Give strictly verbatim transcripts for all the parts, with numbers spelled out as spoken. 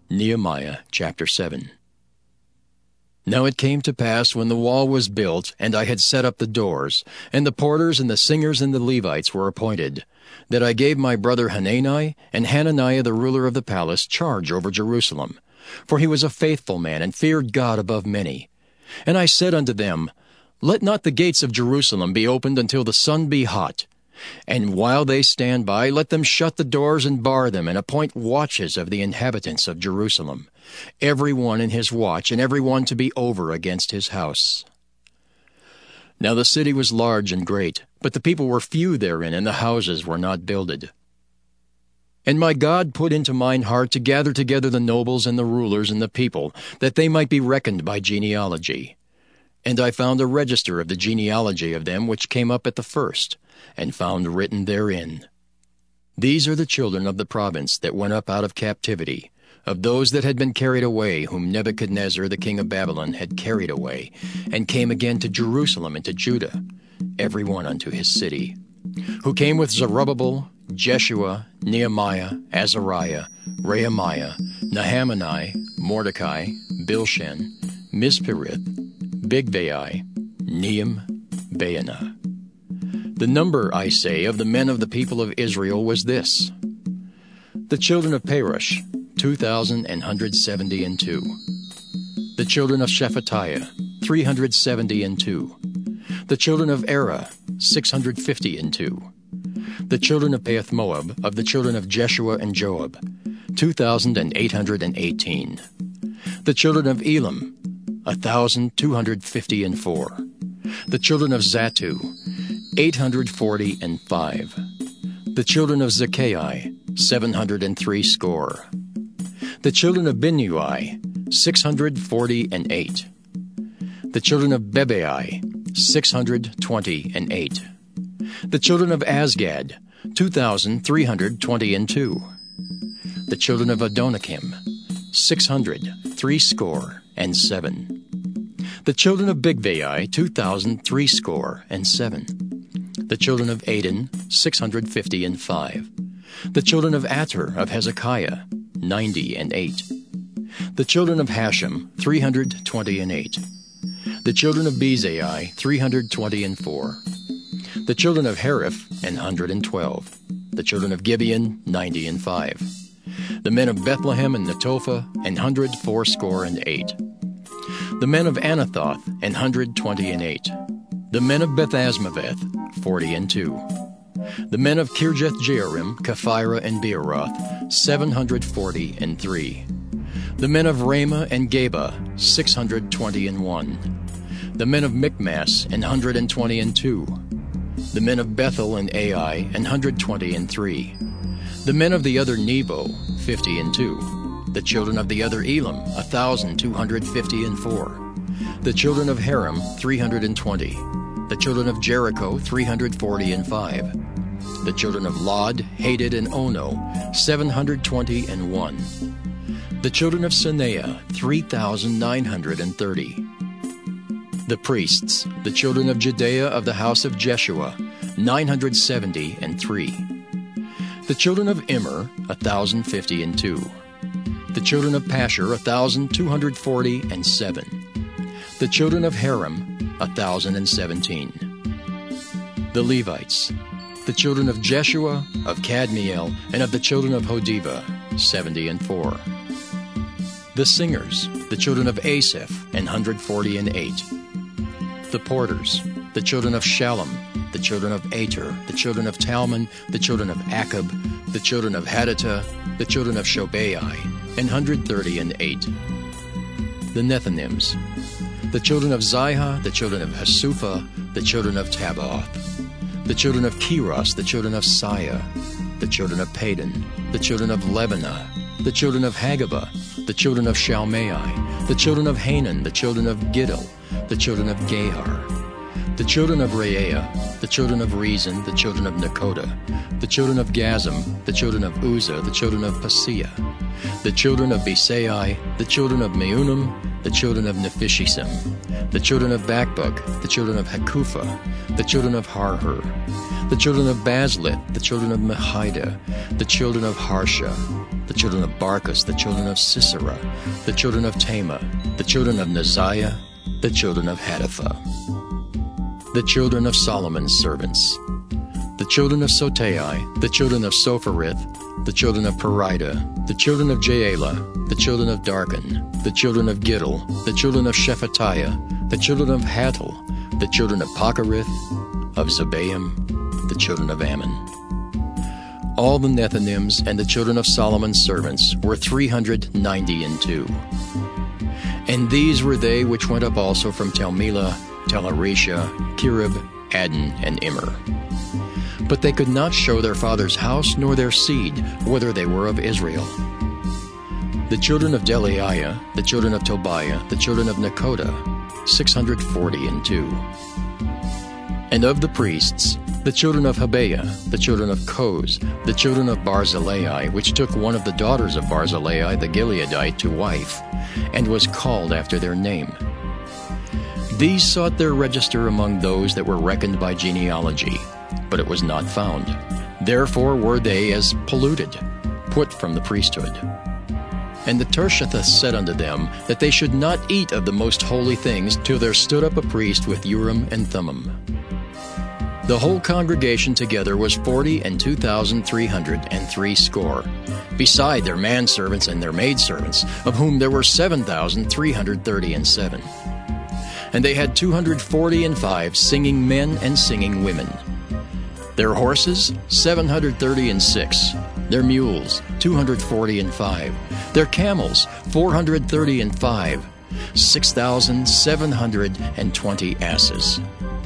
Nehemiah chapter seven. Now it came to pass, when the wall was built, and I had set up the doors, and the porters and the singers and the Levites were appointed, that I gave my brother Hanani and Hananiah the ruler of the palace charge over Jerusalem. For he was a faithful man, and feared God above many. And I said unto them, Let not the gates of Jerusalem be opened until the sun be hot. And while they stand by, let them shut the doors and bar them, and appoint watches of the inhabitants of Jerusalem, every one in his watch, and every one to be over against his house. Now the city was large and great, but the people were few therein, and the houses were not builded. And my God put into mine heart to gather together the nobles and the rulers and the people, that they might be reckoned by genealogy. And I found a register of the genealogy of them which came up at the first, and found written therein, These are the children of the province that went up out of captivity, of those that had been carried away, whom Nebuchadnezzar the king of Babylon had carried away, and came again to Jerusalem and to Judah, every one unto his city, who came with Zerubbabel, Jeshua, Nehemiah, Azariah, Rehemiah, Nahamani, Mordecai, Bilshan, Mispirith, Bigvai, Nehem, Baanah. The number, I say, of the men of the people of Israel was this: the children of Parosh, two thousand and hundred seventy and two. The children of Shephatiah, three hundred seventy and two. The children of Erah, six hundred fifty and two. The children of Pahath-Moab, of the children of Jeshua and Joab, two thousand and eight hundred and eighteen. The children of Elam, a thousand two hundred fifty and four. The children of Zattu, eight hundred forty and five. The children of Zaccai, seven hundred and three score. The children of Binnui, six hundred forty and eight. The children of Bebai, six hundred twenty and eight. The children of Azgad, two thousand three hundred twenty and two. The children of Adonikim, six hundred three score and seven. The children of Bigvai, two thousand three score and seven. The children of Adin, six hundred fifty and five. The children of Ater of Hezekiah, ninety and eight. The children of Hashem, three hundred twenty and eight. The children of Bezai, three hundred twenty and four. The children of Hariph, an hundred and twelve. The children of Gibeon, ninety and five. The men of Bethlehem and Netophah, an hundred fourscore and eight. The men of Anathoth, an hundred twenty and eight. The men of Beth-Asmaveth, forty and two. The men of Kirjath-Jearim, Kephirah and Beeroth, seven hundred forty and three. The men of Ramah and Geba, six hundred twenty and one. The men of Michmas, an hundred and twenty and two. The men of Bethel and Ai, an hundred twenty and three. The men of the other Nebo, fifty and two. The children of the other Elam, a thousand two hundred fifty and four. The children of Haram, three hundred and twenty. The children of Jericho, three hundred forty and five. The children of Lod, Hadid, and Ono, seven hundred twenty and one. The children of Senea, three thousand nine hundred and thirty. The priests, the children of Judea of the house of Jeshua, nine hundred seventy and three. The children of Immer, a thousand fifty and two. The children of Pashur, a thousand two hundred forty and seven. The children of Haram, a thousand and seventeen. The Levites, the children of Jeshua, of Kadmiel, and of the children of Hodiva, seventy and four. The singers, the children of Asaph, an hundred forty and eight. The porters, the children of Shallum, the children of Ater, the children of Talmon, the children of Akab, the children of Hadattah, the children of Shobai, an hundred thirty and eight. The Nethinims, the children of Zihah, the children of Hasupha, the children of Tabbaoth, the children of Keros, the children of Siah, the children of Padon, the children of Lebanah, the children of Hagabah, the children of Shalmai, the children of Hanan, the children of Giddel, the children of Gahar, the children of Reaiah, the children of Rezin, the children of Nekoda, the children of Gazam, the children of Uzzah, the children of Paseah, the children of Besai, the children of Meunim, the children of Nephishisim, the children of Bakbuk, the children of Hakupha, the children of Harhur, the children of Bazlith, the children of Mehida, the children of Harsha, the children of Barcos, the children of Sisera, the children of Tema, the children of Neziah, the children of Hatipha. The children of Solomon's servants, the children of Sotai, the children of Sophereth, the children of Perida, the children of Jaela, the children of Darkon, the children of Giddel, the children of Shephatiah, the children of Hattil, the children of Pochereth, of Zebaim, the children of Ammon. All the Nethinims and the children of Solomon's servants were three hundred ninety and two. And these were they which went up also from Telmelah, Telarisha, Kirib, Adon, and Immer. But they could not show their father's house nor their seed, whether they were of Israel. The children of Delaiah, the children of Tobiah, the children of Nekoda, six hundred forty and two. And of the priests, the children of Habeah, the children of Koz, the children of Barzillai, which took one of the daughters of Barzillai the Gileadite to wife, and was called after their name. These sought their register among those that were reckoned by genealogy, but it was not found. Therefore were they as polluted, put from the priesthood. And the Tirshatha said unto them that they should not eat of the most holy things till there stood up a priest with Urim and Thummim. The whole congregation together was forty and two thousand three hundred and three score, beside their manservants and their maidservants, of whom there were seven thousand three hundred thirty and seven. And they had two hundred forty and five singing men and singing women. Their horses, seven hundred thirty and six. Their mules, two hundred forty and five. Their camels, four hundred thirty and five. Six thousand seven hundred and twenty asses.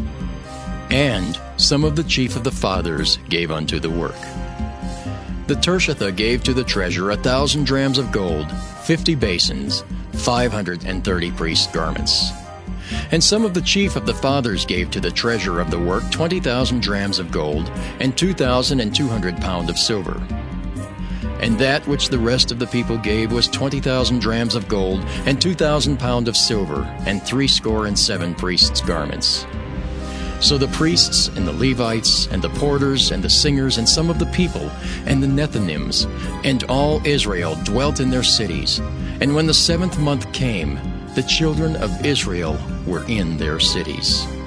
And some of the chief of the fathers gave unto the work. The Tirshatha gave to the treasure a thousand drams of gold, fifty basins, five hundred and thirty priests' garments. And some of the chief of the fathers gave to the treasure of the work twenty thousand drams of gold, and two thousand and two hundred pound of silver. And that which the rest of the people gave was twenty thousand drams of gold, and two thousand pound of silver, and threescore and seven priests' garments. So the priests and the Levites and the porters and the singers and some of the people and the Nethinims and all Israel dwelt in their cities. And when the seventh month came, the children of Israel were in their cities.